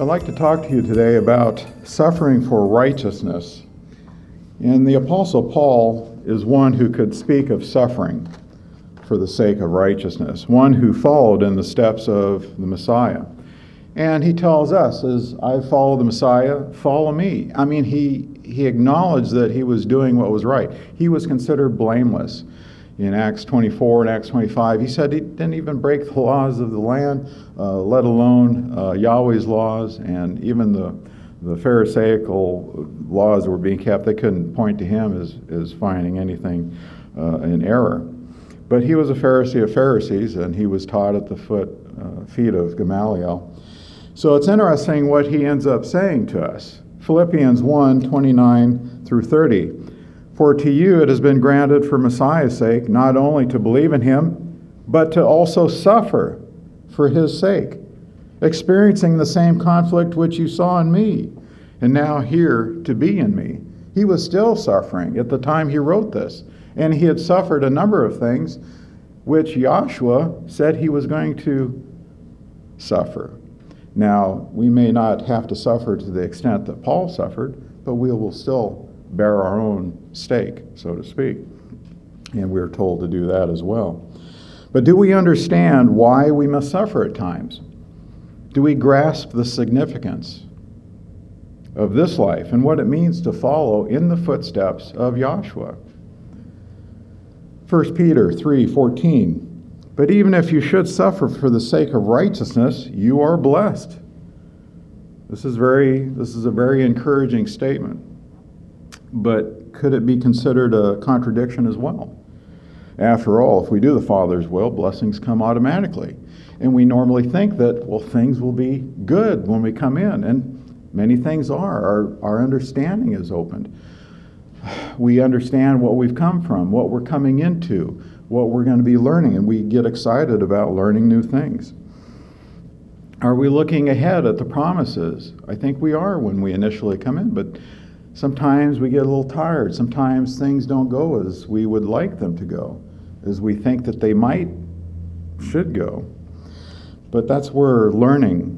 I'd like to talk to you today about suffering for righteousness. And the Apostle Paul is one who could speak of suffering for the sake of righteousness, one who followed in the steps of the Messiah. And he tells us, as I follow the Messiah, follow me. I mean, he acknowledged that he was doing what was right. He was considered blameless. In Acts 24 and Acts 25, he said he didn't even break the laws of the land, let alone Yahweh's laws, and even the Pharisaical laws that were being kept. They couldn't point to him as finding anything in error. But he was a Pharisee of Pharisees, and he was taught at the feet of Gamaliel. So it's interesting what he ends up saying to us. Philippians 1:29 through 30. For to you it has been granted for Messiah's sake not only to believe in him, but to also suffer for his sake, experiencing the same conflict which you saw in me, and now here to be in me. He was still suffering at the time he wrote this, and he had suffered a number of things which Joshua said he was going to suffer. Now, we may not have to suffer to the extent that Paul suffered, but we will still bear our own stake, so to speak. And we're told to do that as well. But do we understand why we must suffer at times? Do we grasp the significance of this life and what it means to follow in the footsteps of Joshua? 1 Peter 3:14. But even if you should suffer for the sake of righteousness, you are blessed. This is a very encouraging statement. But could it be considered a contradiction as well? After all, if we do the Father's will, blessings come automatically. And we normally think that, well, things will be good when we come in. And many things are. Our understanding is opened. We understand what we've come from, what we're coming into, what we're going to be learning, and we get excited about learning new things. Are we looking ahead at the promises? I think we are when we initially come in, but sometimes we get a little tired. Sometimes things don't go as we would like them to go, as we think that they should go. But that's where learning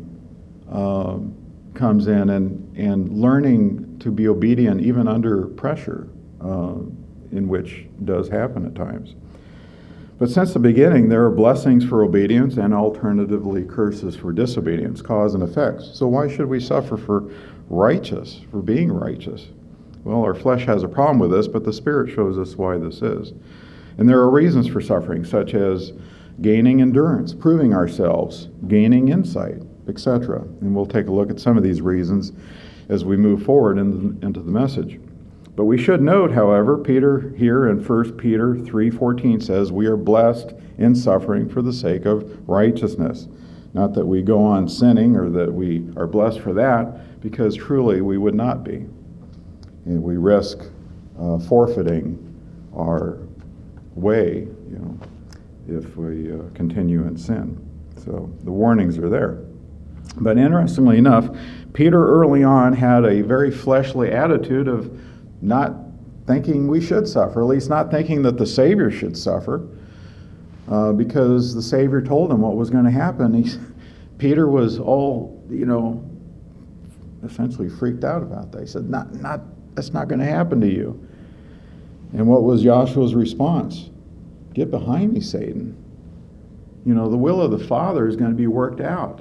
comes in, and learning to be obedient even under pressure, in which does happen at times. But since the beginning, there are blessings for obedience and alternatively curses for disobedience, cause and effect. So why should we suffer for being righteous? Well, our flesh has a problem with this, but the Spirit shows us why this is. And there are reasons for suffering, such as gaining endurance, proving ourselves, gaining insight, etc. And we'll take a look at some of these reasons as we move forward into the message. But we should note, however, Peter here in 1 Peter 3:14 says, we are blessed in suffering for the sake of righteousness. Not that we go on sinning or that we are blessed for that, because truly we would not be. And we risk forfeiting our way, if we continue in sin. So the warnings are there. But interestingly enough, Peter early on had a very fleshly attitude of not thinking we should suffer, at least not thinking that the Savior should suffer, because the Savior told him what was going to happen. Peter was all, essentially freaked out about that. He said, that's not going to happen to you. And what was Joshua's response? Get behind me, Satan. The will of the Father is going to be worked out.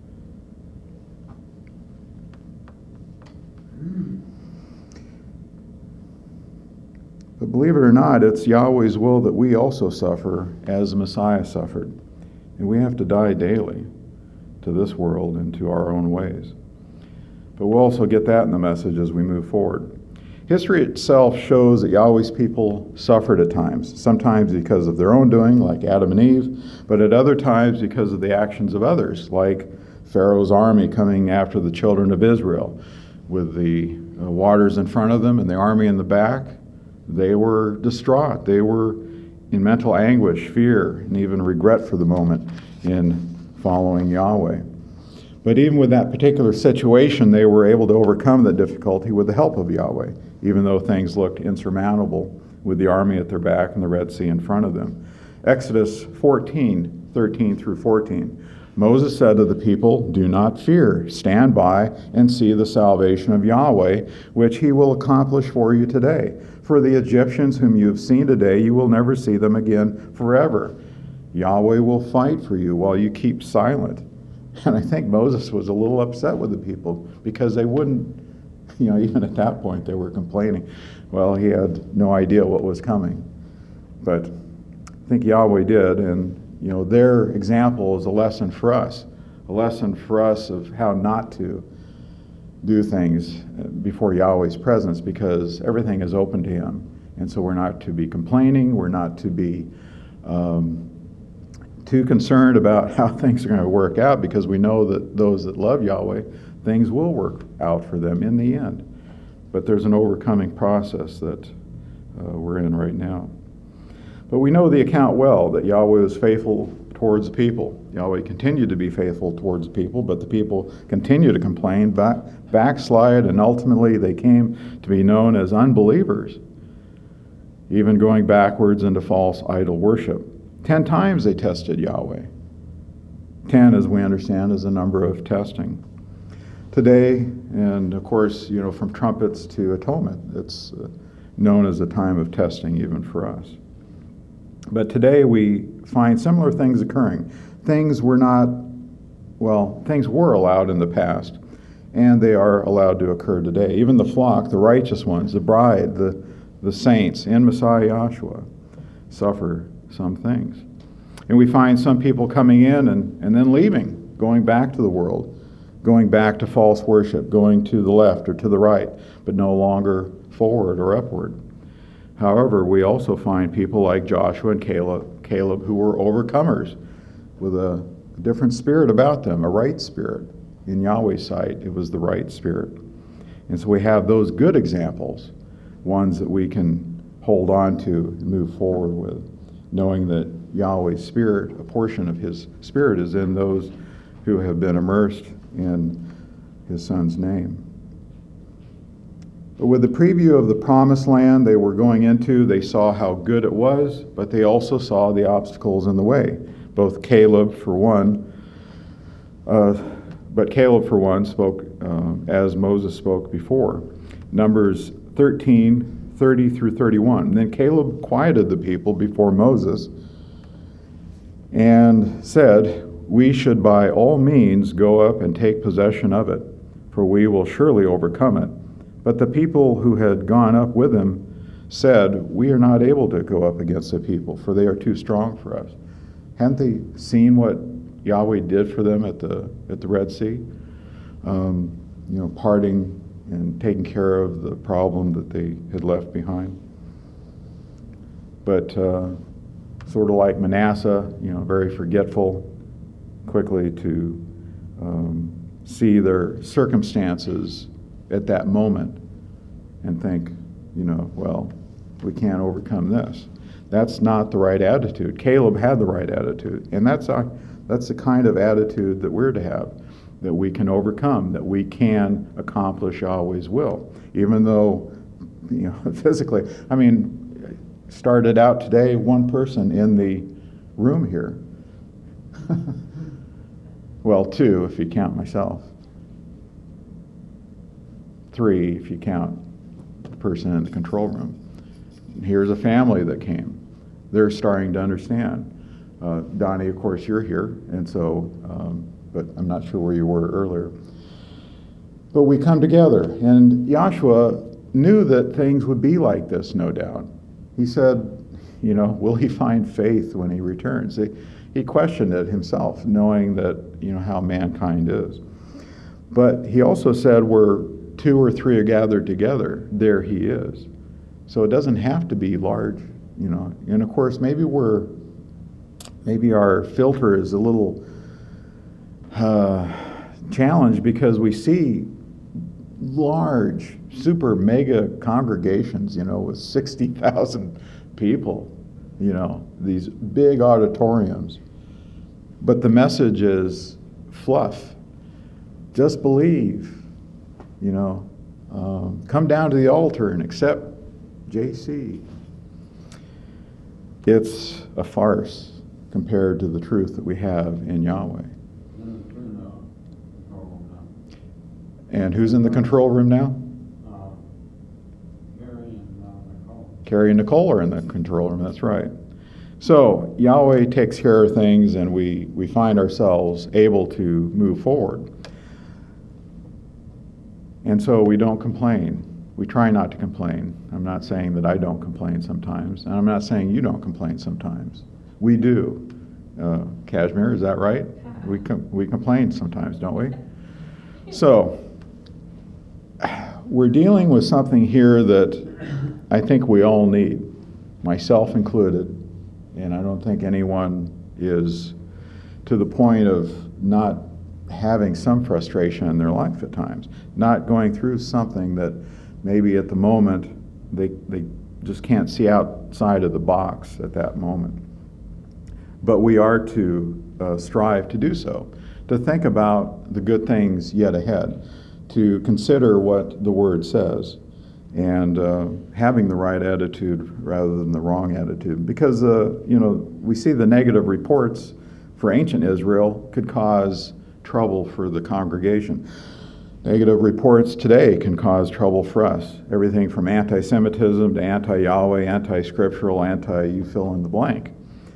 But believe it or not, it's Yahweh's will that we also suffer as the Messiah suffered. And we have to die daily to this world and to our own ways. But we'll also get that in the message as we move forward. History itself shows that Yahweh's people suffered at times, sometimes because of their own doing, like Adam and Eve, but at other times because of the actions of others, like Pharaoh's army coming after the children of Israel with the waters in front of them and the army in the back. They were distraught. They were in mental anguish, fear, and even regret for the moment in following Yahweh. But even with that particular situation, they were able to overcome the difficulty with the help of Yahweh, even though things looked insurmountable with the army at their back and the Red Sea in front of them. Exodus 14:13 through 14. Moses said to the people, "Do not fear. Stand by and see the salvation of Yahweh, which he will accomplish for you today. For the Egyptians whom you have seen today, you will never see them again forever. Yahweh will fight for you while you keep silent." And I think Moses was a little upset with the people because they wouldn't, even at that point they were complaining. Well, he had no idea what was coming. But I think Yahweh did, and their example is a lesson for us of how not to do things before Yahweh's presence, because everything is open to him. And so we're not to be complaining, we're not to be too concerned about how things are going to work out, because we know that those that love Yahweh, things will work out for them in the end. But there's an overcoming process that we're in right now. But we know the account well, that Yahweh was faithful towards the people. Yahweh continued to be faithful towards the people, but the people continued to complain, backslide, and ultimately they came to be known as unbelievers, even going backwards into false idol worship. 10 times they tested Yahweh. 10, as we understand, is the number of testing. Today, and of course, from trumpets to atonement, it's known as a time of testing even for us. But today we find similar things occurring. Things were allowed in the past, and they are allowed to occur today. Even the flock, the righteous ones, the bride, the saints in Messiah Yahshua suffer some things. And we find some people coming in and then leaving, going back to the world, going back to false worship, going to the left or to the right, but no longer forward or upward. However, we also find people like Joshua and Caleb who were overcomers with a different spirit about them, a right spirit. In Yahweh's sight, it was the right spirit. And so we have those good examples, ones that we can hold on to and move forward with, knowing that Yahweh's spirit, a portion of his spirit, is in those who have been immersed in his Son's name. But with the preview of the promised land they were going into, they saw how good it was, but they also saw the obstacles in the way. Both Caleb, for one, spoke as Moses spoke before. Numbers 13:30 through 31. Then Caleb quieted the people before Moses and said, "We should by all means go up and take possession of it, for we will surely overcome it." But the people who had gone up with him said, "We are not able to go up against the people, for they are too strong for us." Hadn't they seen what Yahweh did for them at the Red Sea? Parting and taking care of the problem that they had left behind. But sort of like Manasseh, very forgetful, quickly to see their circumstances at that moment and think, we can't overcome this. That's not the right attitude. Caleb had the right attitude, and that's the kind of attitude that we're to have, that we can overcome, that we can accomplish Yahweh's will, even though, physically, started out today, one person in the room here. Well, 2 if you count myself. 3 if you count the person in the control room. Here's a family that came. They're starting to understand. Donnie, of course, you're here, and so, but I'm not sure where you were earlier. But we come together, and Yahshua knew that things would be like this, no doubt. He said, will he find faith when he returns? He questioned it himself, knowing that, how mankind is. But he also said, where 2 or 3 are gathered together, there he is. So it doesn't have to be large, And of course, maybe our filter is a little challenged because we see large, super mega congregations, with 60,000 people, these big auditoriums. But the message is fluff. Just believe, come down to the altar and accept JC. It's a farce compared to the truth that we have in Yahweh. And who's in the control room now? Carrie and Nicole. Carrie and Nicole are in the control room, that's right. So Yahweh takes care of things, and we find ourselves able to move forward. And so we don't complain. We try not to complain. I'm not saying that I don't complain sometimes, and I'm not saying you don't complain sometimes. We do. Kashmir, is that right? We complain sometimes, don't we? So we're dealing with something here that I think we all need, myself included, and I don't think anyone is to the point of not having some frustration in their life at times, not going through something that maybe at the moment they just can't see outside of the box at that moment. But we are to strive to do so, to think about the good things yet ahead, to consider what the Word says, and having the right attitude rather than the wrong attitude. Because, we see the negative reports for ancient Israel could cause trouble for the congregation. Negative reports today can cause trouble for us. Everything from anti-Semitism to anti-Yahweh, anti-scriptural, you fill in the blank.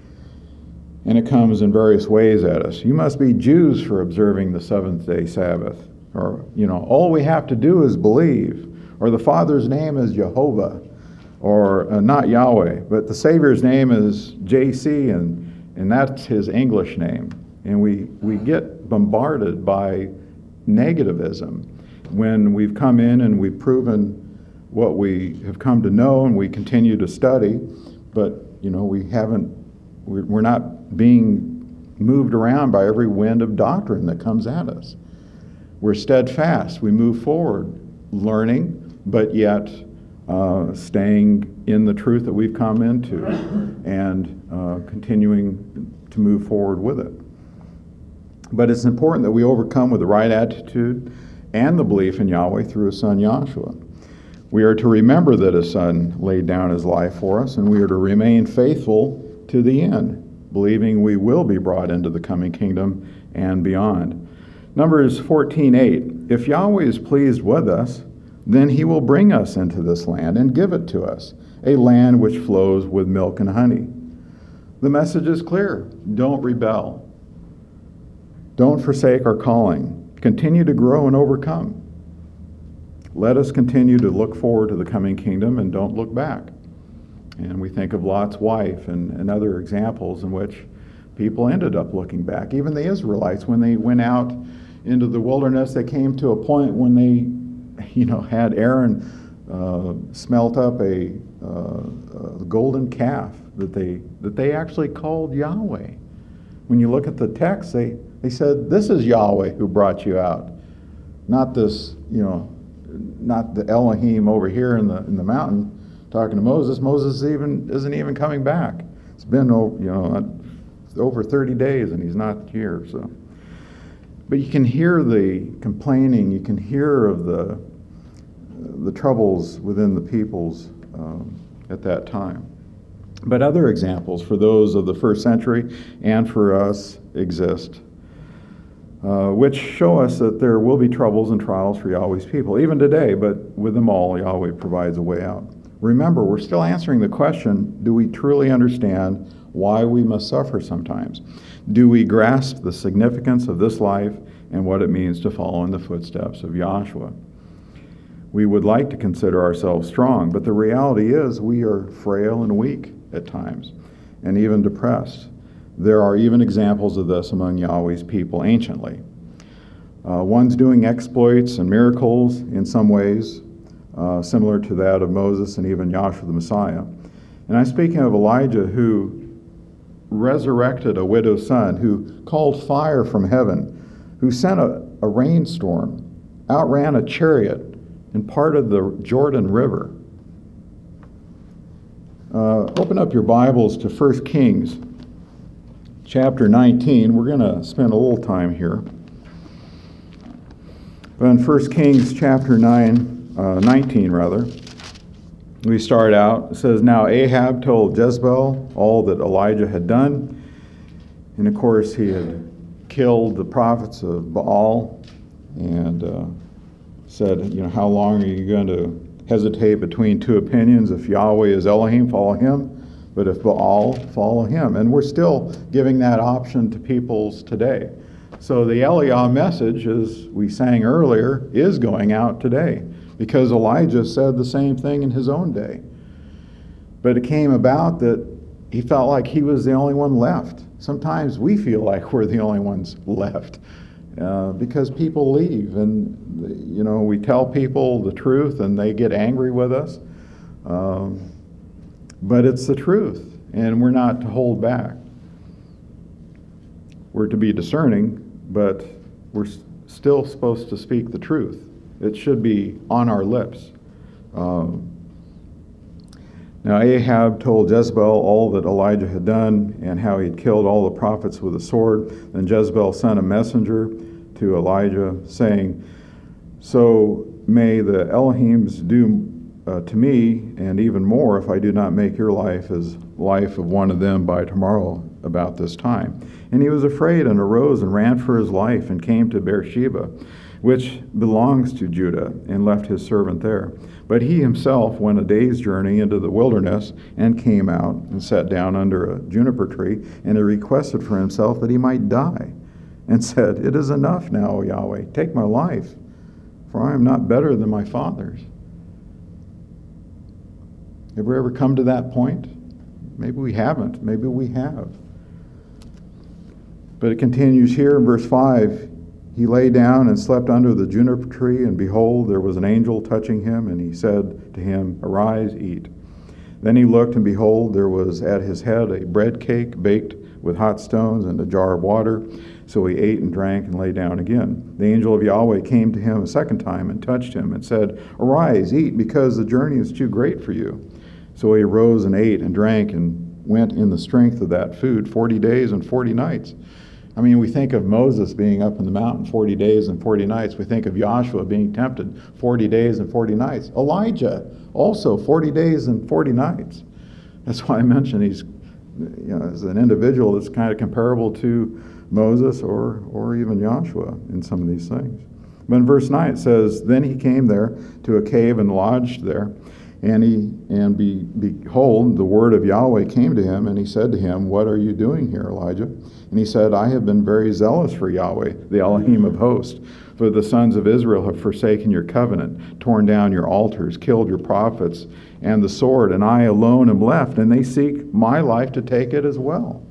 And it comes in various ways at us. You must be Jews for observing the seventh-day Sabbath. Or, all we have to do is believe. Or the Father's name is Jehovah. Or not Yahweh, but the Savior's name is JC, and that's his English name. And we get bombarded by negativism when we've come in and we've proven what we have come to know, and we continue to study, but we're not being moved around by every wind of doctrine that comes at us. We're steadfast. We move forward, learning, but yet staying in the truth that we've come into and continuing to move forward with it. But it's important that we overcome with the right attitude and the belief in Yahweh through His Son Yahshua. We are to remember that His Son laid down His life for us, and we are to remain faithful to the end, believing we will be brought into the coming kingdom and beyond. Numbers 14:8, if Yahweh is pleased with us, then He will bring us into this land and give it to us, a land which flows with milk and honey. The message is clear. Don't rebel. Don't forsake our calling. Continue to grow and overcome. Let us continue to look forward to the coming kingdom and don't look back. And we think of Lot's wife and other examples in which people ended up looking back. Even the Israelites, when they went out into the wilderness, they came to a point when they, had Aaron smelt up a golden calf that they actually called Yahweh. When you look at the text, they said, this is Yahweh who brought you out. Not this, not the Elohim over here in the mountain talking to Moses. Moses isn't even coming back. It's been over 30 days and he's not here. So, but you can hear the complaining. You can hear of the troubles within the peoples at that time. But other examples for those of the first century and for us exist, which show us that there will be troubles and trials for Yahweh's people, even today, but with them all, Yahweh provides a way out. Remember, we're still answering the question, do we truly understand why we must suffer sometimes? Do we grasp the significance of this life and what it means to follow in the footsteps of Yahshua? We would like to consider ourselves strong, but the reality is we are frail and weak at times, and even depressed. There are even examples of this among Yahweh's people anciently. One's doing exploits and miracles in some ways, similar to that of Moses and even Yahshua the Messiah. And I'm speaking of Elijah, who resurrected a widow's son, who called fire from heaven, who sent a rainstorm, outran a chariot, and parted the Jordan River. Open up your Bibles to 1 Kings chapter 19. We're going to spend a little time here. But in 1 Kings chapter 19, we start out. It says, now Ahab told Jezebel all that Elijah had done. And of course, he had killed the prophets of Baal and said, how long are you going to hesitate between two opinions? If Yahweh is Elohim, follow him. But if Baal, follow him. And we're still giving that option to peoples today. So the Eliah message, as we sang earlier, is going out today, because Elijah said the same thing in his own day. But it came about that he felt like he was the only one left. Sometimes we feel like we're the only ones left because people leave, and we tell people the truth and they get angry with us. But it's the truth, and we're not to hold back. We're to be discerning, but we're still supposed to speak the truth. It should be on our lips. Now Ahab told Jezebel all that Elijah had done and how he'd killed all the prophets with a sword. Then Jezebel sent a messenger to Elijah saying, "So may the Elohims do to me, and even more, if I do not make your life as life of one of them by tomorrow about this time." And he was afraid and arose and ran for his life and came to Beersheba, which belongs to Judah, and left his servant there. But he himself went a day's journey into the wilderness and came out and sat down under a juniper tree, and he requested for himself that he might die, and said, "It is enough now, O Yahweh, take my life, for I am not better than my fathers." Have we ever come to that point? Maybe we haven't. Maybe we have. But it continues here in verse 5. He lay down and slept under the juniper tree, and behold, there was an angel touching him, and he said to him, "Arise, eat." Then he looked, and behold, there was at his head a bread cake baked with hot stones and a jar of water. So he ate and drank and lay down again. The angel of Yahweh came to him a second time and touched him and said, "Arise, eat, because the journey is too great for you." So he arose and ate and drank and went in the strength of that food 40 days and 40 nights. I mean, we think of Moses being up in the mountain 40 days and 40 nights. We think of Joshua being tempted 40 days and 40 nights. Elijah, also 40 days and 40 nights. That's why I mentioned he's, as an individual that's kind of comparable to Moses or even Joshua in some of these things. But in verse 9 it says, "Then he came there to a cave and lodged there. And behold, the word of Yahweh came to him, and he said to him, 'What are you doing here, Elijah?' And he said, 'I have been very zealous for Yahweh, the Elohim of hosts. For the sons of Israel have forsaken your covenant, torn down your altars, killed your prophets, and the sword, and I alone am left, and they seek my life to take it as well.'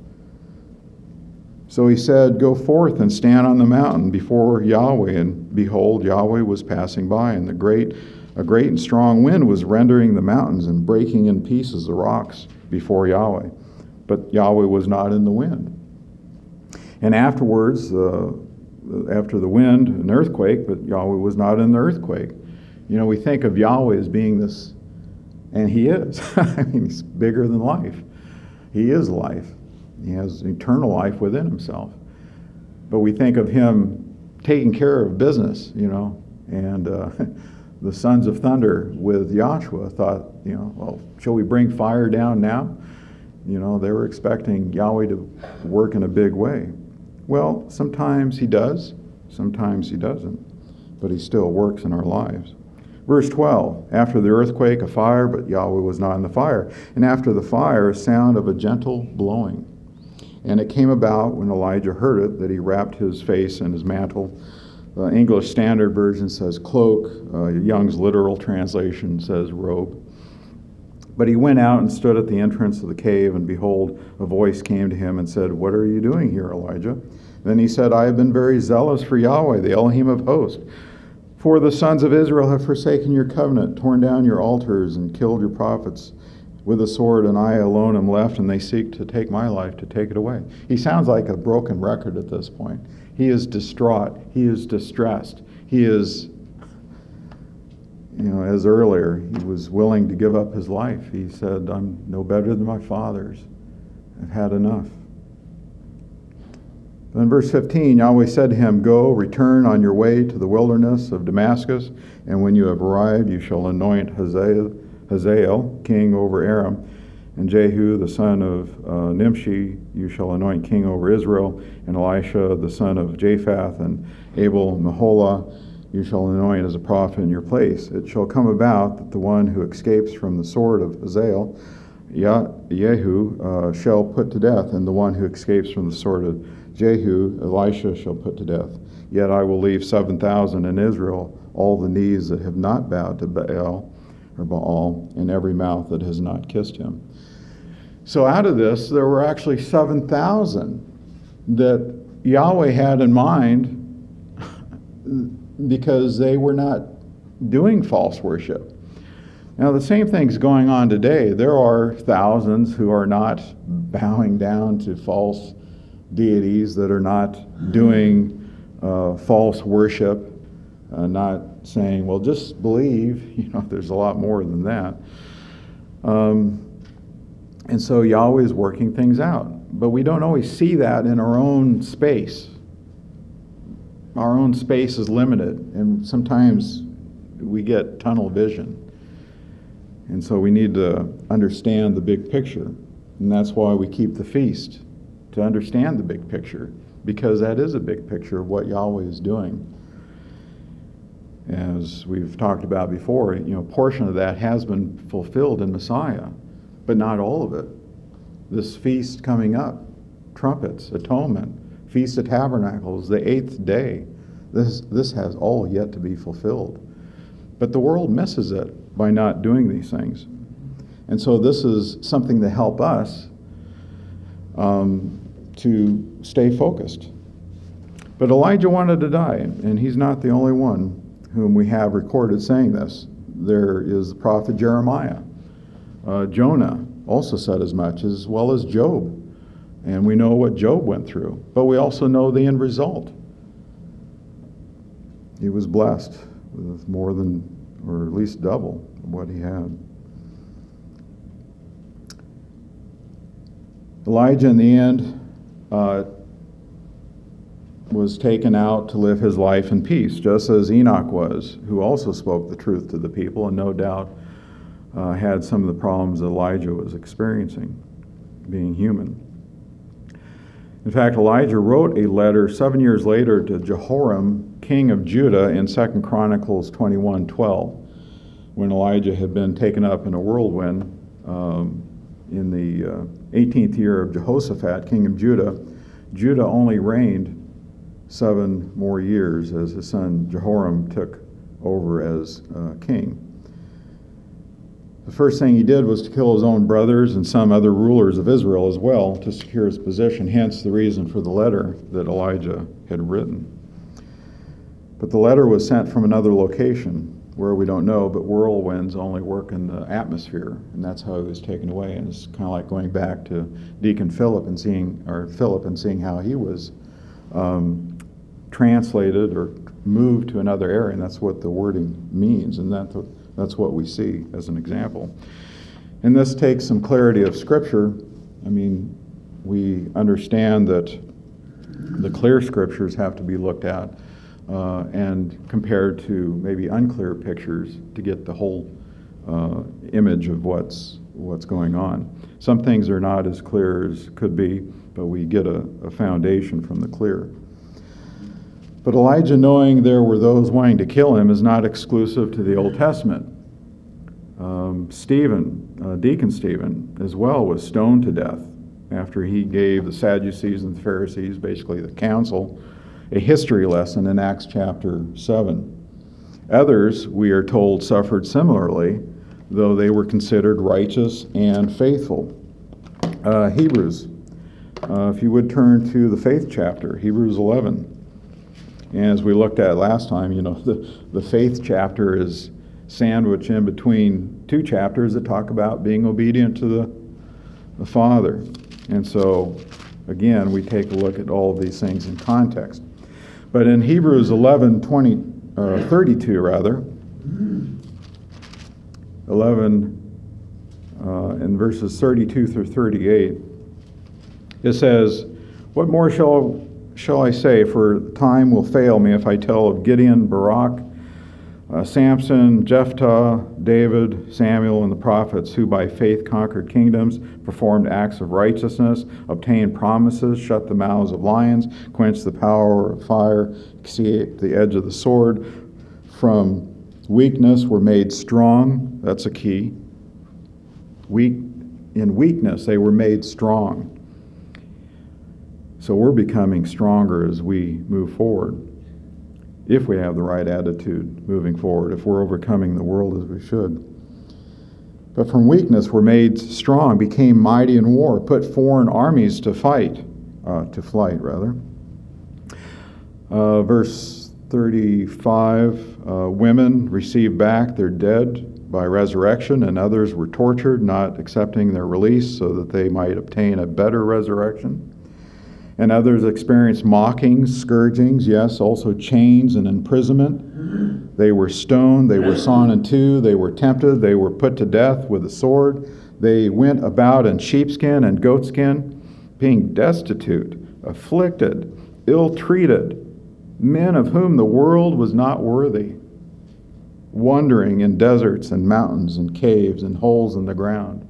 So he said, 'Go forth and stand on the mountain before Yahweh.' And behold, Yahweh was passing by, and a great and strong wind was rendering the mountains and breaking in pieces the rocks before Yahweh. But Yahweh was not in the wind. And afterwards, after the wind, an earthquake, but Yahweh was not in the earthquake." We think of Yahweh as being this, and he is. I mean, he's bigger than life. He is life. He has eternal life within himself. But we think of him taking care of business, and the sons of thunder with Joshua thought, well, shall we bring fire down now? They were expecting Yahweh to work in a big way. Well, sometimes he does, sometimes he doesn't, but he still works in our lives. Verse 12, "After the earthquake, a fire, but Yahweh was not in the fire. And after the fire, a sound of a gentle blowing. And it came about when Elijah heard it that he wrapped his face in his mantle." The English Standard Version says cloak. Young's literal translation says robe. "But he went out and stood at the entrance of the cave, and behold, a voice came to him and said, 'What are you doing here, Elijah?' Then he said, 'I have been very zealous for Yahweh, the Elohim of hosts. For the sons of Israel have forsaken your covenant, torn down your altars, and killed your prophets with a sword, and I alone am left, and they seek to take my life, to take it away.'" He sounds like a broken record at this point. He is distraught. He is distressed. He is, as earlier, he was willing to give up his life. He said, "I'm no better than my fathers. I've had enough." In verse 15, Yahweh said to him, "Go, return on your way to the wilderness of Damascus, and when you have arrived, you shall anoint Hazael, king over Aram, and Jehu, the son of Nimshi, you shall anoint king over Israel, and Elisha, the son of Japhath, and Abel Meholah, you shall anoint as a prophet in your place. It shall come about that the one who escapes from the sword of Hazael, Jehu, shall put to death, and the one who escapes from the sword of Jehu, Elisha, shall put to death. Yet I will leave 7,000 in Israel, all the knees that have not bowed to Baal, and every mouth that has not kissed him. So out of this, there were actually 7,000 that Yahweh had in mind because they were not doing false worship. Now, the same thing's going on today. There are thousands who are not bowing down to false deities, that are not doing false worship, not saying, well, just believe. There's a lot more than that. And so Yahweh is working things out. But we don't always see that in our own space. Our own space is limited, and sometimes we get tunnel vision. And so we need to understand the big picture. And that's why we keep the feast, to understand the big picture, because that is a big picture of what Yahweh is doing. As we've talked about before, a portion of that has been fulfilled in Messiah, but not all of it. This feast coming up, trumpets, atonement, Feast of Tabernacles, the 8th day, this has all yet to be fulfilled. But the world misses it by not doing these things. And so this is something to help us to stay focused. But Elijah wanted to die, and he's not the only one whom we have recorded saying this. There is the prophet Jeremiah. Jonah also said as much, as well as Job. And we know what Job went through. But we also know the end result. He was blessed with more than, or at least double, what he had. Elijah, in the end, was taken out to live his life in peace, just as Enoch was, who also spoke the truth to the people, and no doubt had some of the problems Elijah was experiencing, being human. In fact, Elijah wrote a letter 7 years later to Jehoram, king of Judah, in 2 Chronicles 21:12, when Elijah had been taken up in a whirlwind in the 18th year of Jehoshaphat, king of Judah. Judah only reigned 7 more years as his son Jehoram took over as king. The first thing he did was to kill his own brothers and some other rulers of Israel as well to secure his position, hence the reason for the letter that Elijah had written. But the letter was sent from another location where we don't know, but whirlwinds only work in the atmosphere, and that's how he was taken away. And it's kind of like going back to Deacon Philip and seeing how he was translated or moved to another area, and that's what the wording means, and that's what we see as an example. And this takes some clarity of Scripture. I mean, we understand that the clear Scriptures have to be looked at and compared to maybe unclear pictures to get the whole image of what's going on. Some things are not as clear as could be, but we get a foundation from the clear. But Elijah, knowing there were those wanting to kill him, is not exclusive to the Old Testament. Deacon Stephen, as well, was stoned to death after he gave the Sadducees and the Pharisees, basically the council, a history lesson in Acts chapter 7. Others, we are told, suffered similarly, though they were considered righteous and faithful. Hebrews, if you would turn to the faith chapter, Hebrews 11. And as we looked at last time, the faith chapter is sandwiched in between 2 chapters that talk about being obedient to the Father. And so, again, we take a look at all of these things in context. But in Hebrews 32, in verses 32 through 38, it says, "What more shall I say? For time will fail me if I tell of Gideon, Barak, Samson, Jephthah, David, Samuel, and the prophets, who by faith conquered kingdoms, performed acts of righteousness, obtained promises, shut the mouths of lions, quenched the power of fire, escaped the edge of the sword, From weakness were made strong. That's a key. In weakness, they were made strong. So we're becoming stronger as we move forward, if we have the right attitude moving forward, if we're overcoming the world as we should. But from weakness we're made strong, became mighty in war, put foreign armies to flight. Verse 35, women received back their dead by resurrection, and others were tortured, not accepting their release so that they might obtain a better resurrection. And others experienced mockings, scourgings, yes, also chains and imprisonment. They were stoned, they were sawn in two, they were tempted, they were put to death with a sword. They went about in sheepskin and goatskin, being destitute, afflicted, ill-treated, men of whom the world was not worthy, wandering in deserts and mountains and caves and holes in the ground.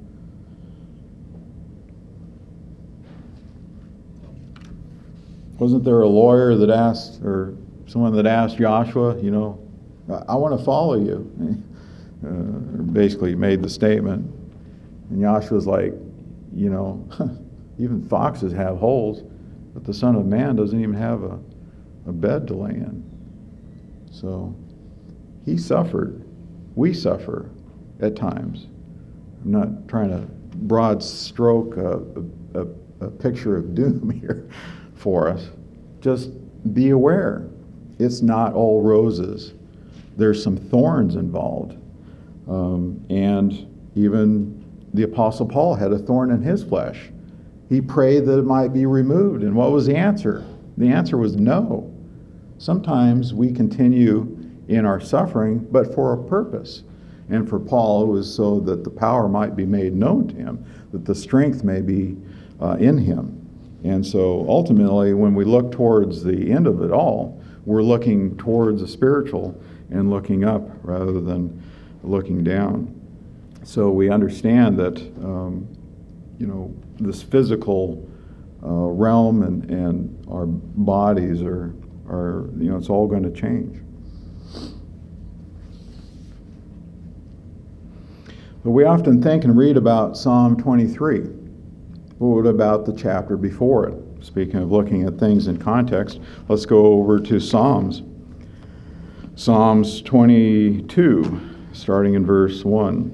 Wasn't there a lawyer that asked, or someone that asked Joshua, I want to follow you? Basically made the statement. And Joshua's like, even foxes have holes, but the Son of Man doesn't even have a bed to lay in. So he suffered. We suffer at times. I'm not trying to broad stroke a picture of doom here for us. Just be aware. It's not all roses. There's some thorns involved. And even the Apostle Paul had a thorn in his flesh. He prayed that it might be removed. And what was the answer? The answer was no. Sometimes we continue in our suffering, but for a purpose. And for Paul, it was so that the power might be made known to him, that the strength may be in him. And so ultimately, when we look towards the end of it all, we're looking towards the spiritual and looking up rather than looking down. So we understand that, this physical realm and our bodies are it's all going to change. But we often think and read about Psalm 23. What about the chapter before it? Speaking of looking at things in context, let's go over to Psalms. Psalms 22, starting in verse 1.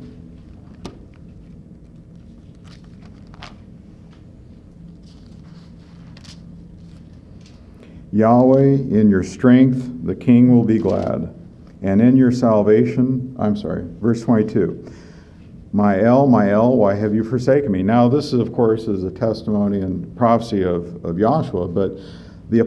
Yahweh, in your strength the king will be glad, and in your salvation, verse 22. My El, why have you forsaken me? Now this, of course, is a testimony and prophecy of Joshua, but the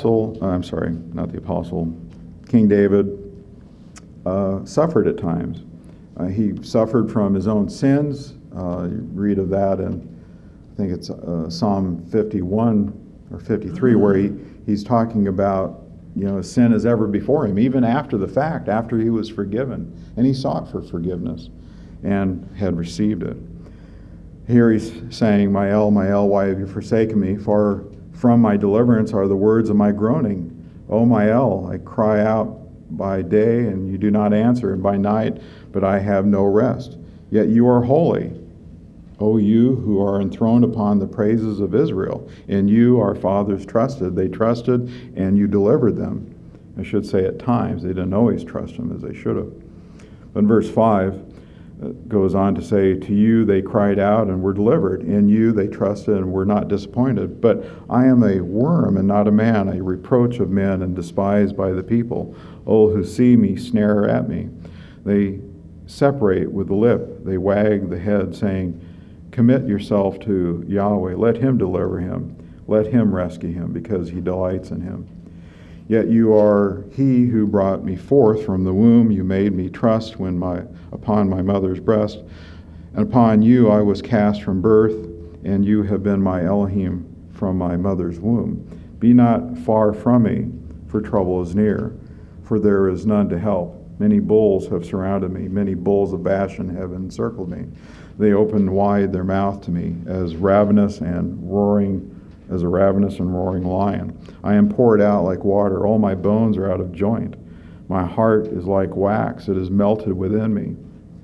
King David suffered at times. He suffered from his own sins. You read of that in, I think it's Psalm 51 or 53, where he's talking about, sin is ever before him, even after the fact, after he was forgiven. And he sought for forgiveness and had received it. Here he's saying, my El, why have you forsaken me? Far from my deliverance are the words of my groaning. O my El, I cry out by day, and you do not answer, and by night, but I have no rest. Yet you are holy, O you who are enthroned upon the praises of Israel. In you our fathers trusted. They trusted, and you delivered them. I should say at times. They didn't always trust him as they should have. But in verse 5, goes on to say, to you they cried out and were delivered. In you they trusted and were not disappointed. But I am a worm and not a man, a reproach of men and despised by the people. All who see me snare at me. They separate with the lip. They wag the head, saying, commit yourself to Yahweh. Let him deliver him. Let him rescue him, because he delights in him. Yet you are he who brought me forth from the womb. You made me trust upon my mother's breast. And upon you I was cast from birth, and you have been my Elohim from my mother's womb. Be not far from me, for trouble is near, for there is none to help. Many bulls have surrounded me. Many bulls of Bashan have encircled me. They opened wide their mouth to me as a ravenous and roaring lion. I am poured out like water. All my bones are out of joint. My heart is like wax, it is melted within me.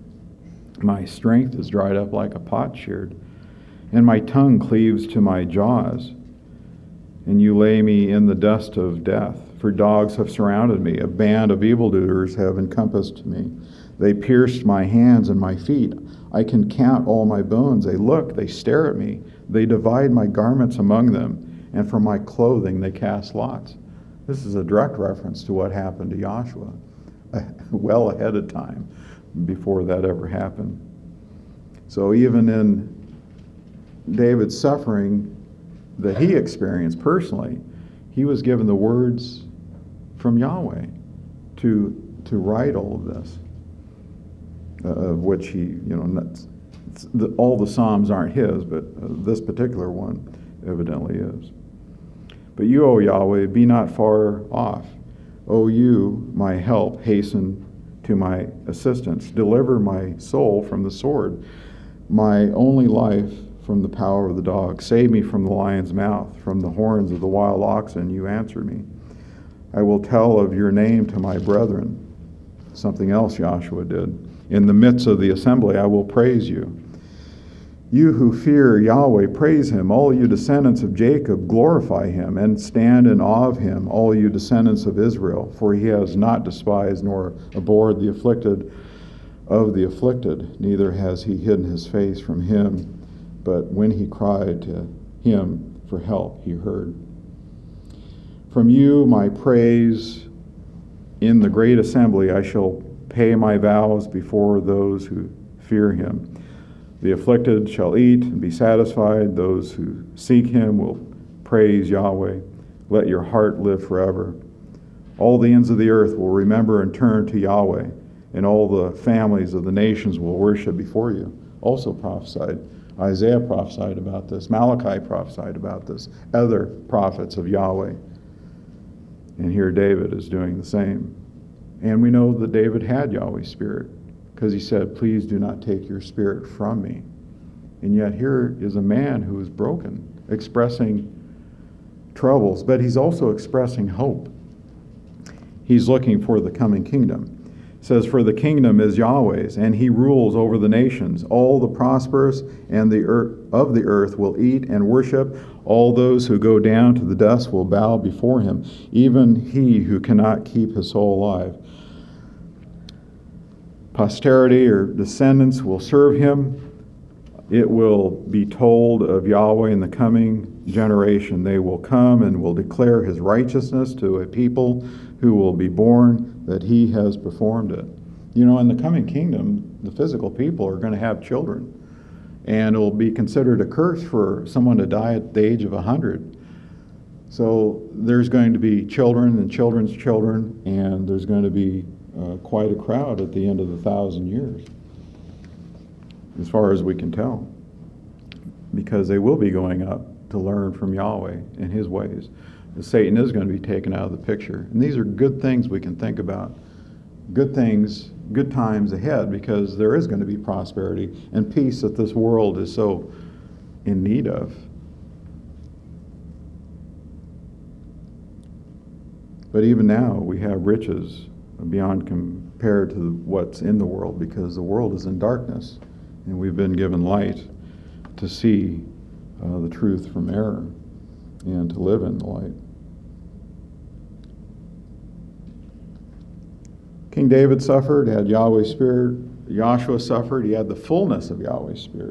My strength is dried up like a potsherd, and my tongue cleaves to my jaws. And you lay me in the dust of death, for dogs have surrounded me. A band of evildoers have encompassed me. They pierced my hands and my feet. I can count all my bones. They look, they stare at me. They divide my garments among them, and for my clothing they cast lots. This is a direct reference to what happened to Joshua well ahead of time, before that ever happened. So even in David's suffering that he experienced personally, he was given the words from Yahweh to write all of this, of which he, all the Psalms aren't his, but this particular one evidently is. But you, O Yahweh, be not far off. O you, my help, hasten to my assistance. Deliver my soul from the sword, my only life from the power of the dog. Save me from the lion's mouth, from the horns of the wild oxen. You answer me. I will tell of your name to my brethren. Something else Joshua did. In the midst of the assembly, I will praise you. You who fear Yahweh, praise him. All you descendants of Jacob, glorify him, and stand in awe of him, all you descendants of Israel. For he has not despised nor abhorred the afflicted of the afflicted, neither has he hidden his face from him. But when he cried to him for help, he heard. From you, my praise in the great assembly, I shall pay my vows before those who fear him. The afflicted shall eat and be satisfied. Those who seek him will praise Yahweh. Let your heart live forever. All the ends of the earth will remember and turn to Yahweh, and all the families of the nations will worship before you. Also prophesied. Isaiah prophesied about this. Malachi prophesied about this. Other prophets of Yahweh. And here David is doing the same. And we know that David had Yahweh's Spirit, because he said, please do not take your spirit from me. And yet here is a man who is broken, expressing troubles, but he's also expressing hope. He's looking for the coming kingdom. It says, for the kingdom is Yahweh's, and he rules over the nations. All the prosperous and the earth of the earth will eat and worship. All those who go down to the dust will bow before him, even he who cannot keep his soul alive. Posterity or descendants will serve him. It will be told of Yahweh in the coming generation. They will come and will declare his righteousness to a people who will be born, that he has performed it. In the coming kingdom, the physical people are going to have children. And it will be considered a curse for someone to die at the age of 100. So there's going to be children and children's children, and there's going to be quite a crowd at the end of the 1,000 years, as far as we can tell, because they will be going up to learn from Yahweh and his ways. Satan is going to be taken out of the picture. And these are good things we can think about. Good things, good times ahead, because there is going to be prosperity and peace that this world is so in need of. But even now, we have riches beyond compared to what's in the world, because the world is in darkness, and we've been given light to see the truth from error and to live in the light. King David suffered, had Yahweh's Spirit. Joshua suffered, he had the fullness of Yahweh's Spirit.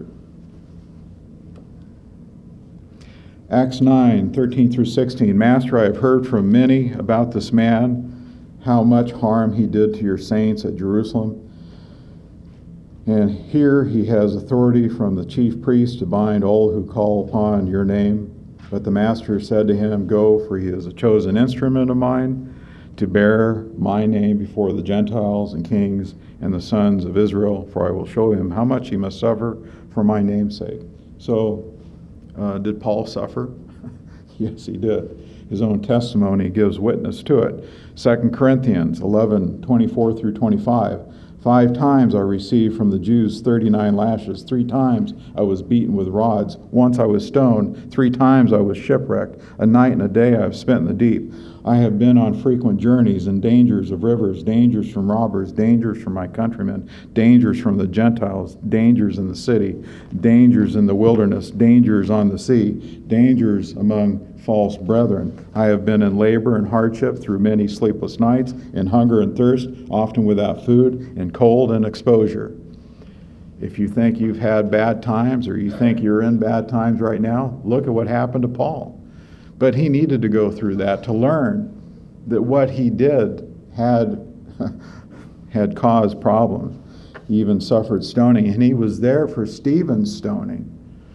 Acts 9:13 through 16. Master, I have heard from many about this man, how much harm he did to your saints at Jerusalem. And here he has authority from the chief priest to bind all who call upon your name. But the master said to him, go, for he is a chosen instrument of mine to bear my name before the Gentiles and kings and the sons of Israel, for I will show him how much he must suffer for my name's sake. So, did Paul suffer? Yes, he did. His own testimony gives witness to it. 2 Corinthians 11:24 through 25. 5 times I received from the Jews 39 lashes. 3 times I was beaten with rods. Once I was stoned. 3 times I was shipwrecked. A night and a day I have spent in the deep. I have been on frequent journeys and dangers of rivers, dangers from robbers, dangers from my countrymen, dangers from the Gentiles, dangers in the city, dangers in the wilderness, dangers on the sea, dangers among false brethren. I have been in labor and hardship through many sleepless nights, in hunger and thirst, often without food, in cold and exposure. If you think you've had bad times or you think you're in bad times right now, look at what happened to Paul. But he needed to go through that to learn that what he did had caused problems. He even suffered stoning, and he was there for Stephen's stoning.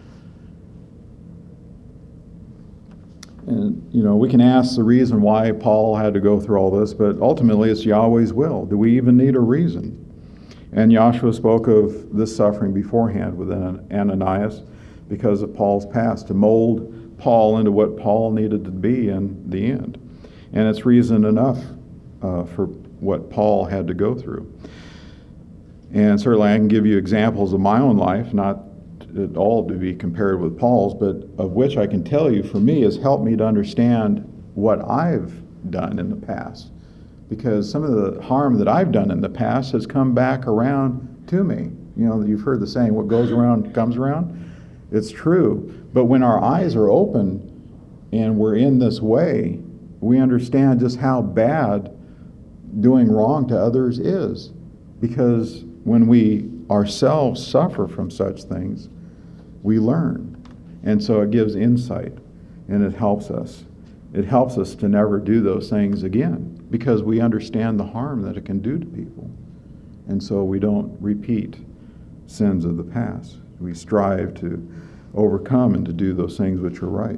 And, we can ask the reason why Paul had to go through all this, but ultimately it's Yahweh's will. Do we even need a reason? And Joshua spoke of this suffering beforehand with Ananias because of Paul's past, to mold Paul into what Paul needed to be in the end. And it's reason enough for what Paul had to go through. And certainly I can give you examples of my own life, not at all to be compared with Paul's, but of which I can tell you for me has helped me to understand what I've done in the past. Because some of the harm that I've done in the past has come back around to me. You've heard the saying, what goes around comes around. It's true. But when our eyes are open and we're in this way, we understand just how bad doing wrong to others is. Because when we ourselves suffer from such things, we learn. And so it gives insight, and it helps us. It helps us to never do those things again, because we understand the harm that it can do to people. And so we don't repeat sins of the past. We strive to overcome and to do those things which are right.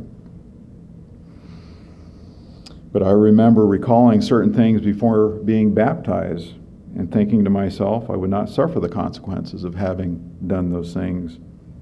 But I remember recalling certain things before being baptized and thinking to myself, I would not suffer the consequences of having done those things,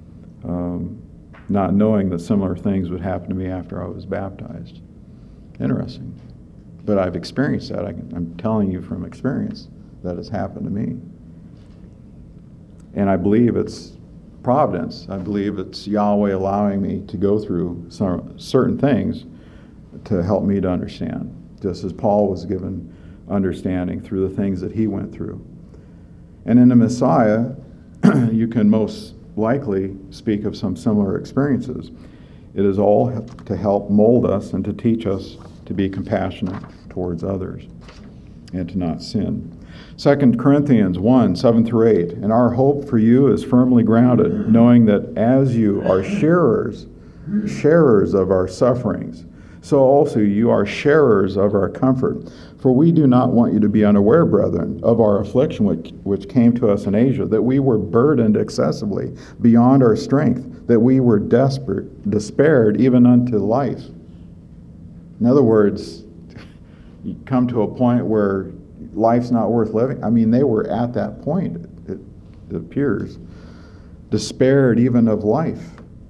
not knowing that similar things would happen to me after I was baptized. Interesting. But I've experienced that. I'm telling you from experience that has happened to me. And I believe it's providence. I believe it's Yahweh allowing me to go through certain things to help me to understand, just as Paul was given understanding through the things that he went through. And in the Messiah, you can most likely speak of some similar experiences. It is all to help mold us and to teach us to be compassionate towards others and to not sin. 2 Corinthians 1, 7 through 8, and our hope for you is firmly grounded, knowing that as you are sharers of our sufferings, so also you are sharers of our comfort. For we do not want you to be unaware, brethren, of our affliction which came to us in Asia, that we were burdened excessively beyond our strength, that we were despaired even unto life. In other words, you come to a point where life's not worth living. I mean, they were at that point, it appears. Despaired even of life.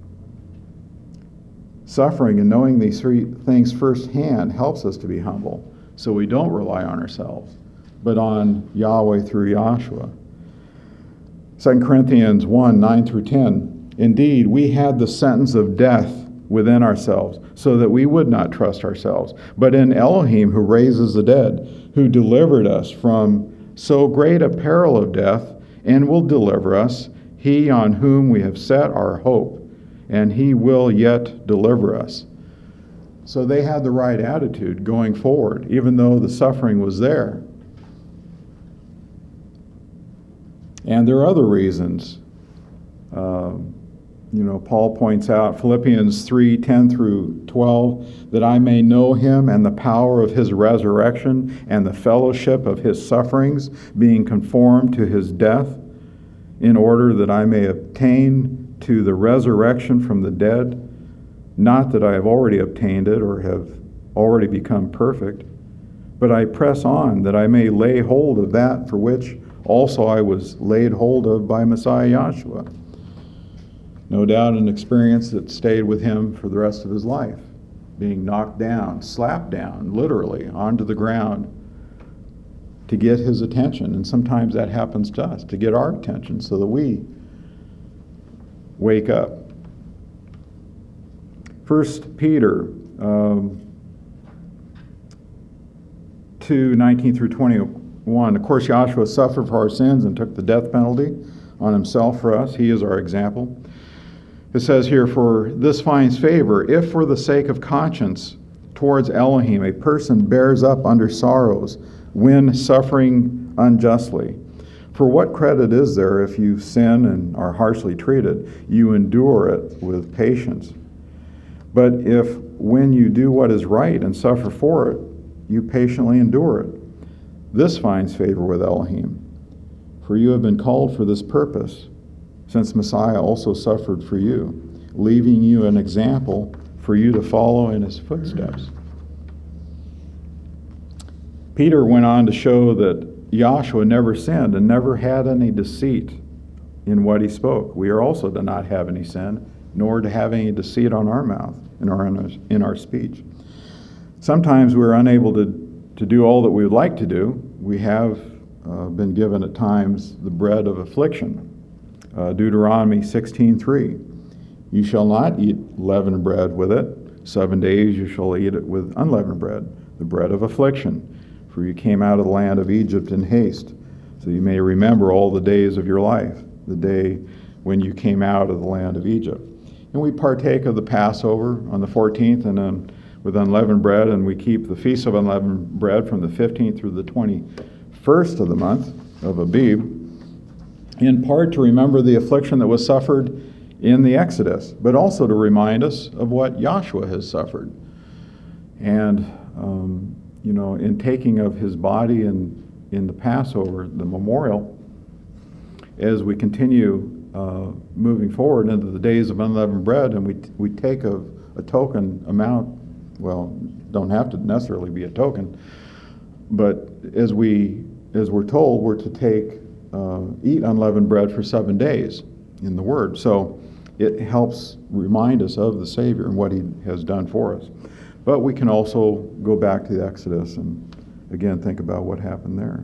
Suffering and knowing these three things firsthand helps us to be humble, so we don't rely on ourselves, but on Yahweh through Yahshua. 2 Corinthians 1, 9 through 10. Indeed, we had the sentence of death within ourselves, so that we would not trust ourselves, but in Elohim who raises the dead, who delivered us from so great a peril of death, and will deliver us, he on whom we have set our hope, and he will yet deliver us. So they had the right attitude going forward, even though the suffering was there. And there are other reasons. Paul points out, Philippians 3, 10 through 12, that I may know him and the power of his resurrection and the fellowship of his sufferings, being conformed to his death, in order that I may obtain to the resurrection from the dead. Not that I have already obtained it or have already become perfect, but I press on that I may lay hold of that for which also I was laid hold of by Messiah Yahshua. No doubt an experience that stayed with him for the rest of his life, being knocked down, slapped down, literally, onto the ground to get his attention. And sometimes that happens to us, to get our attention so that we wake up. 1 Peter 2:19 through 21. Of course, Yahshua suffered for our sins and took the death penalty on himself for us. He is our example. It says here, for this finds favor, if for the sake of conscience towards Elohim a person bears up under sorrows when suffering unjustly. For what credit is there if you sin and are harshly treated, you endure it with patience? But if when you do what is right and suffer for it, you patiently endure it, this finds favor with Elohim. For you have been called for this purpose, since Messiah also suffered for you, leaving you an example for you to follow in his footsteps. Peter went on to show that Yahshua never sinned and never had any deceit in what he spoke. We are also to not have any sin, nor to have any deceit on our mouth, in our speech. Sometimes we're unable to do all that we would like to do. We have been given at times the bread of affliction. Deuteronomy 16:3. You shall not eat leavened bread with it. 7 days you shall eat it with unleavened bread, the bread of affliction. For you came out of the land of Egypt in haste, so you may remember all the days of your life, the day when you came out of the land of Egypt. And we partake of the Passover on the 14th and with unleavened bread, and we keep the Feast of Unleavened Bread from the 15th through the 21st of the month of Abib, in part to remember the affliction that was suffered in the Exodus, but also to remind us of what Yahshua has suffered. And, in taking of his body and in the Passover, the memorial, as we continue moving forward into the days of unleavened bread, and we take of a token amount, well, don't have to necessarily be a token, but as we're told, we're to eat unleavened bread for 7 days in the Word. So it helps remind us of the Savior and what he has done for us. But we can also go back to the Exodus and again think about what happened there.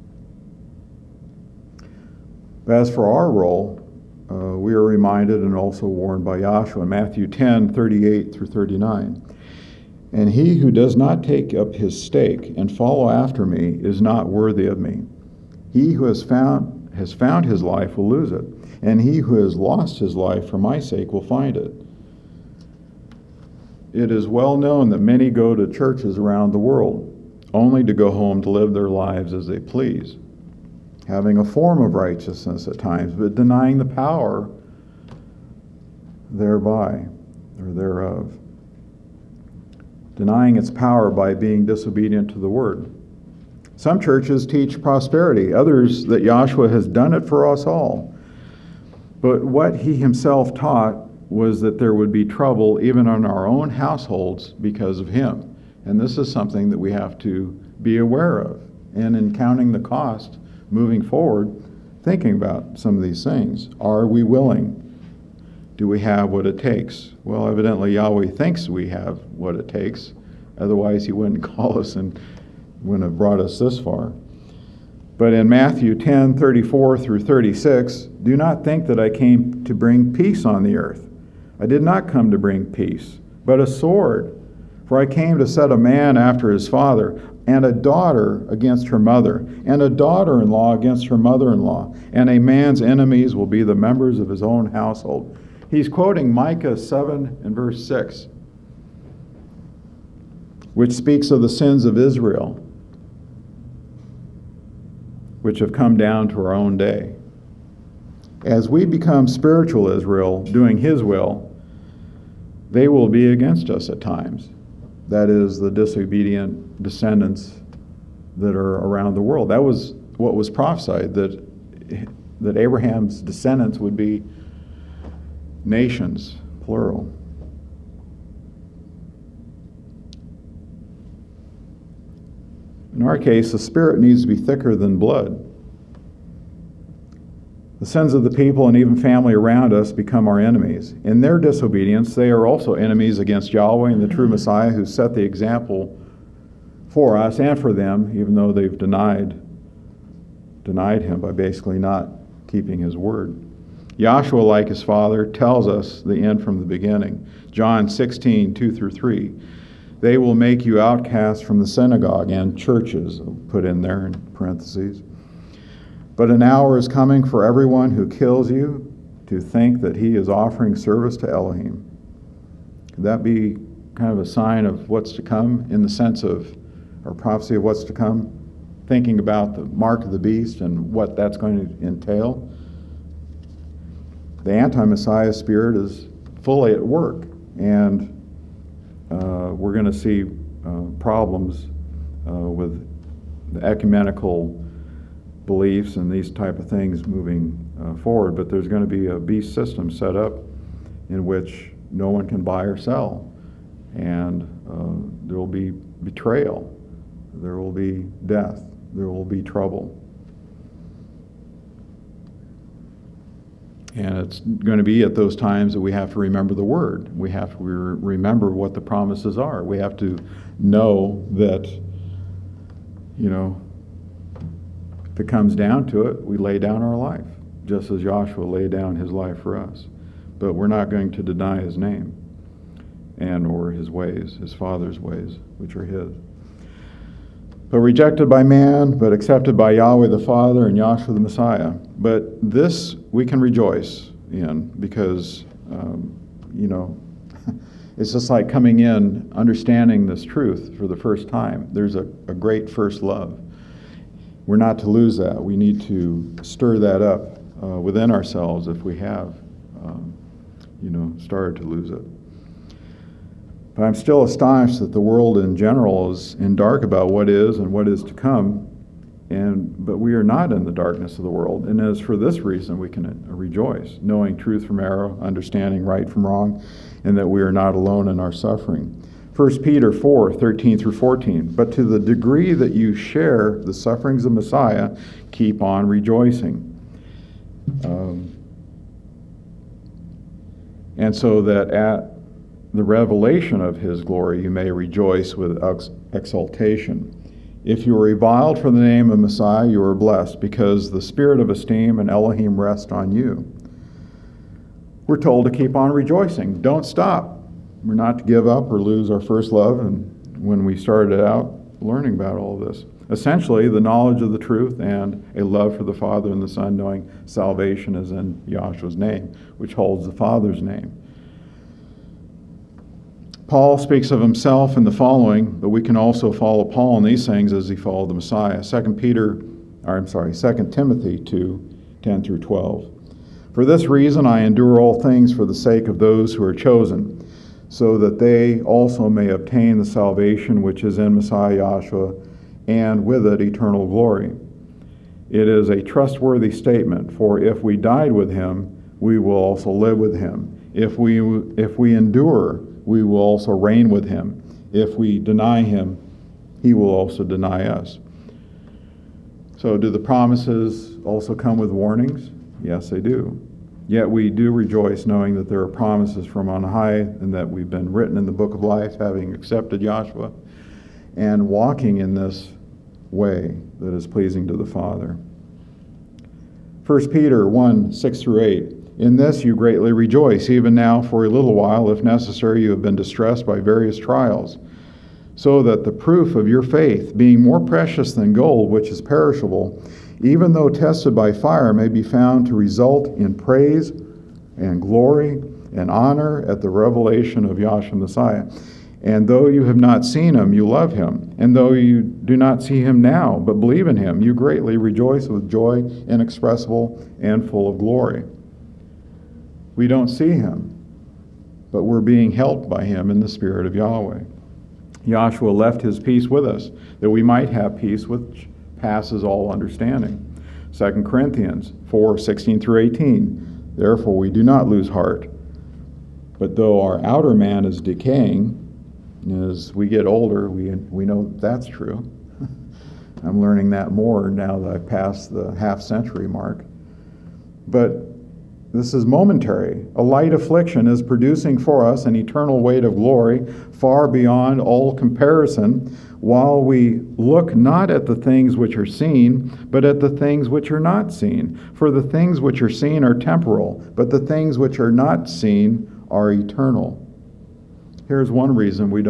As for our role, we are reminded and also warned by Yahshua in Matthew 10:38 through 39. And he who does not take up his stake and follow after me is not worthy of me. He who has found his life will lose it, and he who has lost his life for my sake will find it. It is well known that many go to churches around the world only to go home to live their lives as they please, having a form of righteousness at times, but denying the power thereby or thereof. Denying its power by being disobedient to the Word. Some churches teach prosperity, others that Yahshua has done it for us all. But what he himself taught was that there would be trouble even in our own households because of him. And this is something that we have to be aware of. And in counting the cost, moving forward, thinking about some of these things. Are we willing? Do we have what it takes? Well, evidently Yahweh thinks we have what it takes. Otherwise, he wouldn't call us and wouldn't have brought us this far. But in Matthew 10:34 through 36, do not think that I came to bring peace on the earth. I did not come to bring peace, but a sword. For I came to set a man after his father, and a daughter against her mother, and a daughter-in-law against her mother-in-law, and a man's enemies will be the members of his own household. He's quoting Micah 7 and verse 6, which speaks of the sins of Israel, which have come down to our own day. As we become spiritual Israel, doing his will, they will be against us at times. That is, the disobedient descendants that are around the world. That was what was prophesied, that Abraham's descendants would be nations, plural. In our case, the Spirit needs to be thicker than blood. The sins of the people and even family around us become our enemies. In their disobedience, they are also enemies against Yahweh and the true Messiah who set the example for us and for them, even though they've denied him by basically not keeping his word. Yahshua, like his Father, tells us the end from the beginning. John 16:2 through 3. They will make you outcasts from the synagogue, and churches, I'll put in there in parentheses. But an hour is coming for everyone who kills you to think that he is offering service to Elohim. Could that be kind of a sign of what's to come, in the sense of, or prophecy of what's to come? Thinking about the mark of the beast and what that's going to entail. The anti-Messiah spirit is fully at work, and we're going to see problems with the ecumenical beliefs and these type of things moving forward, but there's going to be a beast system set up in which no one can buy or sell, and there will be betrayal, there will be death, there will be trouble. And it's going to be at those times that we have to remember the Word. We have to remember what the promises are. We have to know that, if it comes down to it, we lay down our life, just as Joshua laid down his life for us. But we're not going to deny his name or his ways, his Father's ways, which are his. But rejected by man, but accepted by Yahweh the Father and Yahshua the Messiah. But this we can rejoice in, because, it's just like coming in, understanding this truth for the first time. There's a great first love. We're not to lose that. We need to stir that up within ourselves if we have, started to lose it. But I'm still astonished that the world in general is in dark about what is and what is to come, but we are not in the darkness of the world. And as for this reason, we can rejoice, knowing truth from error, understanding right from wrong, and that we are not alone in our suffering. 1 Peter 4:13-14, but to the degree that you share the sufferings of Messiah, keep on rejoicing. And so that at the revelation of his glory you may rejoice with exultation. If you are reviled for the name of Messiah, you are blessed, because the spirit of esteem and Elohim rest on you. We're told to keep on rejoicing. Don't stop. We're not to give up or lose our first love, and when we started out learning about all of this. Essentially, the knowledge of the truth and a love for the Father and the Son, knowing salvation is in Yahshua's name, which holds the Father's name. Paul speaks of himself in the following, but we can also follow Paul in these things as he followed the Messiah. 2 Timothy 2:10-12. For this reason I endure all things for the sake of those who are chosen, so that they also may obtain the salvation which is in Messiah Yahshua, and with it eternal glory. It is a trustworthy statement, for if we died with him, we will also live with him. If we endure, we will also reign with him. If we deny him, he will also deny us. So do the promises also come with warnings? Yes, they do. Yet we do rejoice knowing that there are promises from on high, and that we've been written in the book of life, having accepted Yahshua and walking in this way that is pleasing to the Father. 1 Peter 1:6-8. In this you greatly rejoice, even now for a little while, if necessary, you have been distressed by various trials, so that the proof of your faith, being more precious than gold, which is perishable, even though tested by fire, may be found to result in praise and glory and honor at the revelation of Yahshua Messiah. And though you have not seen him, you love him. And though you do not see him now, but believe in him, you greatly rejoice with joy inexpressible and full of glory. We don't see him, but we're being helped by him in the Spirit of Yahweh. Yahshua left his peace with us, that we might have peace which passes all understanding. 2 Corinthians 4:16-18. Therefore we do not lose heart, but though our outer man is decaying, as we get older, we know that's true. I'm learning that more now that I've passed the half-century mark. But this is momentary. A light affliction is producing for us an eternal weight of glory far beyond all comparison, while we look not at the things which are seen, but at the things which are not seen. For the things which are seen are temporal, but the things which are not seen are eternal. Here's one reason we don't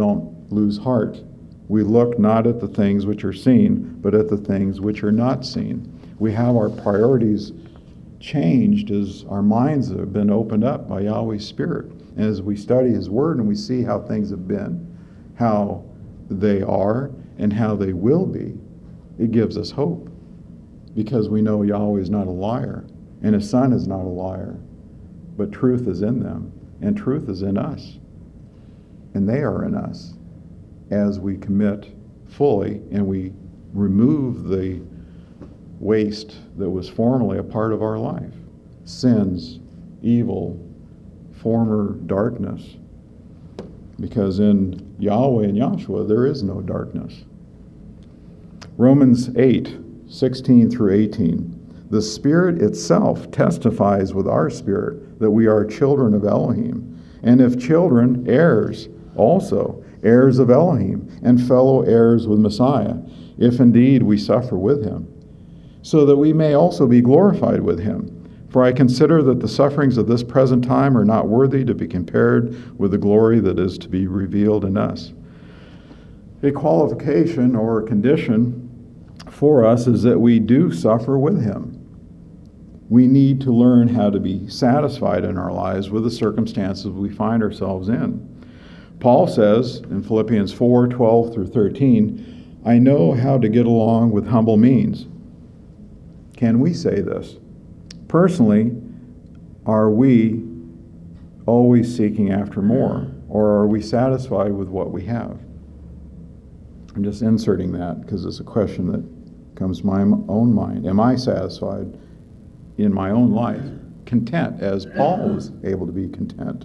lose heart. We look not at the things which are seen, but at the things which are not seen. We have our priorities changed as our minds have been opened up by Yahweh's Spirit. And as we study His Word and we see how things have been, how they are, and how they will be, it gives us hope. Because we know Yahweh is not a liar, and His Son is not a liar, but truth is in them, and truth is in us. And they are in us as we commit fully and we remove the waste that was formerly a part of our life. Sins, evil, former darkness. Because in Yahweh and Yahshua there is no darkness. Romans 8:16 through 18. The Spirit itself testifies with our spirit that we are children of Elohim, and if children, heirs also, heirs of Elohim, and fellow heirs with Messiah, if indeed we suffer with Him, so that we may also be glorified with Him. For I consider that the sufferings of this present time are not worthy to be compared with the glory that is to be revealed in us. A qualification or a condition for us is that we do suffer with Him. We need to learn how to be satisfied in our lives with the circumstances we find ourselves in. Paul says in Philippians 4:12 through 13, I know how to get along with humble means. Can we say this? Personally, are we always seeking after more, or are we satisfied with what we have? I'm just inserting that because it's a question that comes to my own mind. Am I satisfied in my own life, content as Paul was able to be content?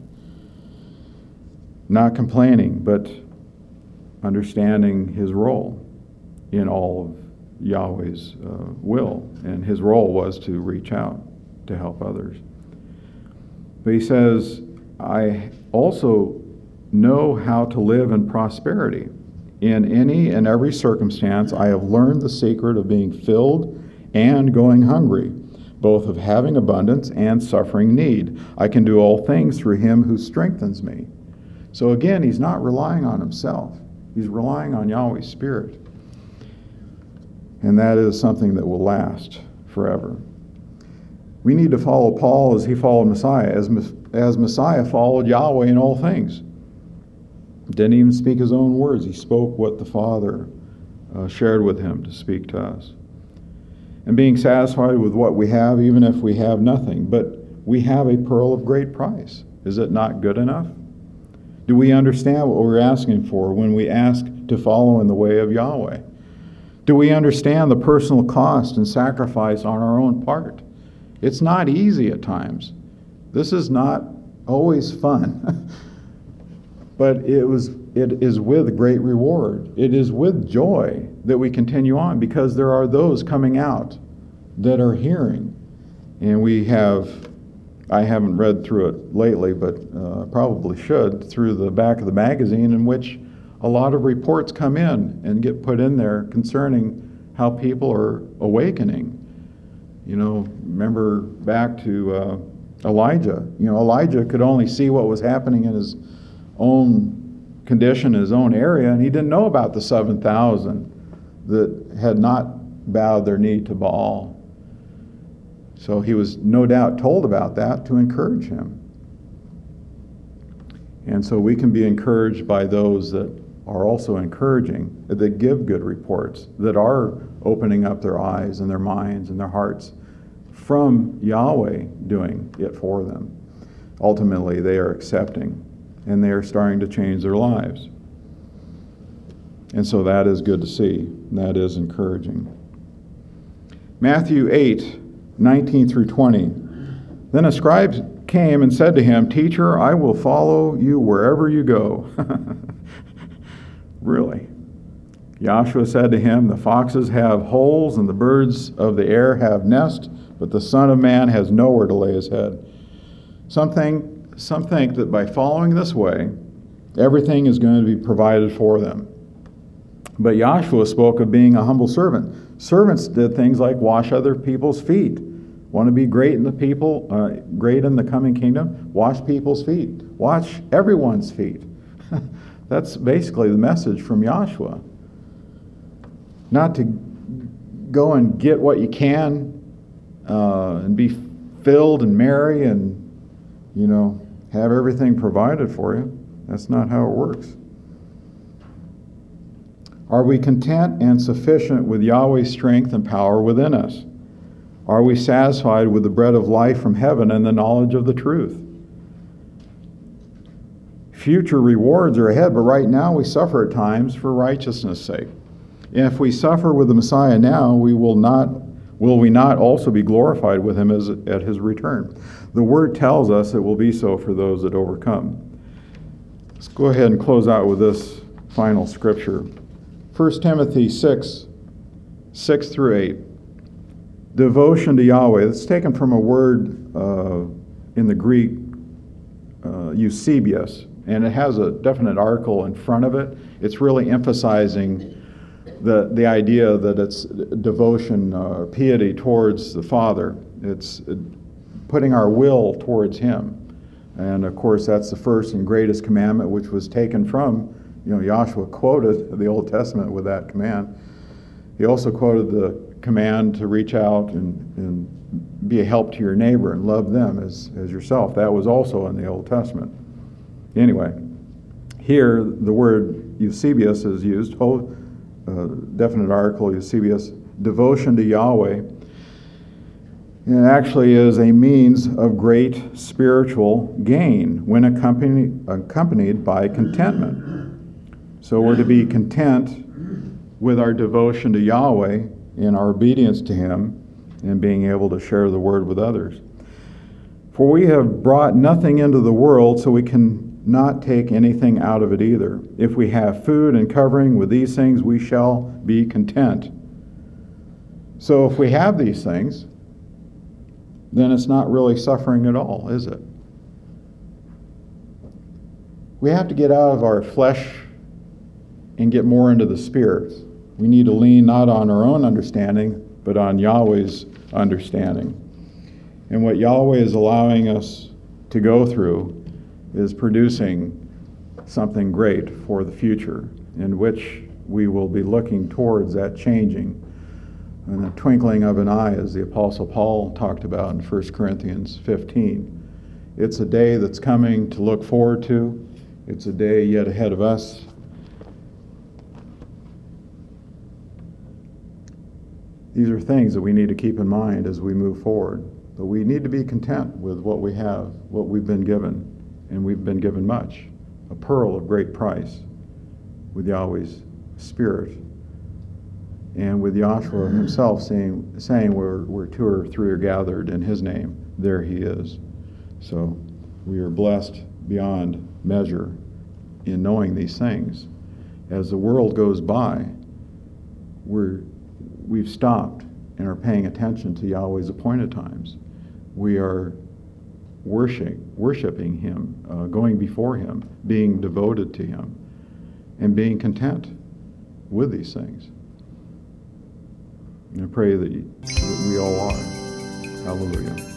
Not complaining, but understanding his role in all of Yahweh's will. And his role was to reach out to help others. But he says, I also know how to live in prosperity. In any and every circumstance, I have learned the secret of being filled and going hungry, both of having abundance and suffering need. I can do all things through Him who strengthens me. So again, he's not relying on himself. He's relying on Yahweh's Spirit. And that is something that will last forever. We need to follow Paul as he followed Messiah, as Messiah followed Yahweh in all things. Didn't even speak his own words. He spoke what the Father shared with him to speak to us. And being satisfied with what we have, even if we have nothing. But we have a pearl of great price. Is it not good enough? Do we understand what we're asking for when we ask to follow in the way of Yahweh? Do we understand the personal cost and sacrifice on our own part? It's not easy at times. This is not always fun. But it is with great reward. It is with joy that we continue on, because there are those coming out that are hearing. And I haven't read through it lately, but probably should, through the back of the magazine, in which a lot of reports come in and get put in there concerning how people are awakening. You know, remember back to Elijah. You know, Elijah could only see what was happening in his own condition, his own area, and he didn't know about the 7,000 that had not bowed their knee to Baal. So he was no doubt told about that to encourage him. And so we can be encouraged by those that are also encouraging, that give good reports, that are opening up their eyes and their minds and their hearts from Yahweh doing it for them. Ultimately, they are accepting, and they are starting to change their lives. And so that is good to see. And that is encouraging. Matthew 8:19 through 20. Then a scribe came and said to him, Teacher, I will follow you wherever you go. Really? Yahshua said to him, The foxes have holes and the birds of the air have nests, but the Son of Man has nowhere to lay his head. Some think that by following this way, everything is going to be provided for them. But Yahshua spoke of being a humble servant. Servants did things like wash other people's feet. Want to be great in great in the coming kingdom? Wash people's feet. Wash everyone's feet. That's basically the message from Joshua. Not to go and get what you can and be filled and merry and, have everything provided for you. That's not how it works. Are we content and sufficient with Yahweh's strength and power within us? Are we satisfied with the bread of life from heaven and the knowledge of the truth? Future rewards are ahead, but right now we suffer at times for righteousness' sake. And if we suffer with the Messiah now, will we not also be glorified with him at his return? The Word tells us it will be so for those that overcome. Let's go ahead and close out with this final scripture. 1 Timothy 6:6-8. Devotion to Yahweh. It's taken from a word in the Greek, Eusebius, and it has a definite article in front of it. It's really emphasizing the idea that it's devotion, piety towards the Father. It's putting our will towards Him. And of course, that's the first and greatest commandment, which was taken from, Joshua quoted the Old Testament with that command. He also quoted the command to reach out and be a help to your neighbor and love them as yourself. That was also in the Old Testament. Anyway, here the word Eusebius is used, definite article, Eusebius, devotion to Yahweh. And it actually is a means of great spiritual gain when accompanied by contentment. So we're to be content with our devotion to Yahweh and our obedience to Him and being able to share the Word with others. For we have brought nothing into the world, so we can not take anything out of it either. If we have food and covering, with these things we shall be content. So if we have these things, then it's not really suffering at all, is it? We have to get out of our flesh and get more into the Spirit. We need to lean not on our own understanding, but on Yahweh's understanding. And what Yahweh is allowing us to go through is producing something great for the future, in which we will be looking towards that changing in the twinkling of an eye, as the Apostle Paul talked about in 1 Corinthians 15. It's a day that's coming to look forward to. It's a day yet ahead of us. These are things that we need to keep in mind as we move forward. But we need to be content with what we have, what we've been given, and we've been given much. A pearl of great price with Yahweh's Spirit. And with Joshua himself saying where 2 or 3 are gathered in His name, there He is. So we are blessed beyond measure in knowing these things. As the world goes by, we've stopped and are paying attention to Yahweh's appointed times. We are worshiping Him, going before Him, being devoted to Him, and being content with these things. And I pray that we all are. Hallelujah.